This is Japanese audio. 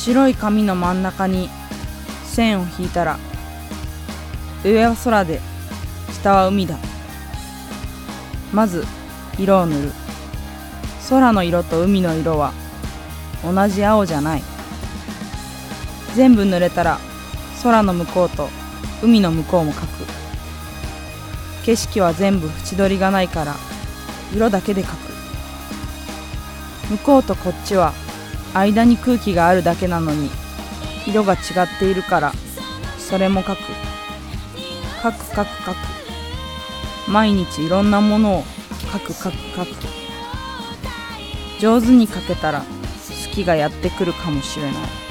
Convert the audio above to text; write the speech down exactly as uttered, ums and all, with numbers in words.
白い紙の真ん中に線を引いたら、上は空で下は海だ。まず色を塗る。空の色と海の色は同じ青じゃない。全部塗れたら空の向こうと海の向こうも描く。景色は全部縁取りがないから色だけで描く。向こうとこっちは間に空気があるだけなのに色が違っているからそれも描く。描く描く描く。毎日いろんなものを描く描く描く。上手に描けたら好きがやってくるかもしれない。